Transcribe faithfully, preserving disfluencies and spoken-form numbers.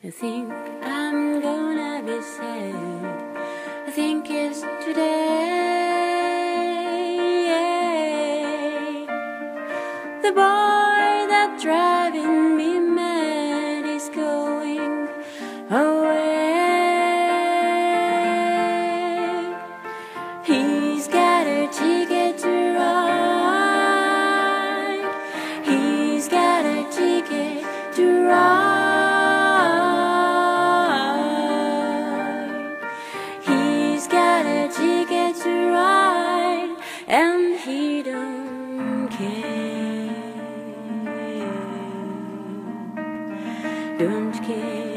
I think I'm gonna be sad. I think it's today. The boy that's driving me mad is going away. He's got a ticket to ride. He's got a ticket to ride. He's got a ticket to ride, and he don't care. Don't care.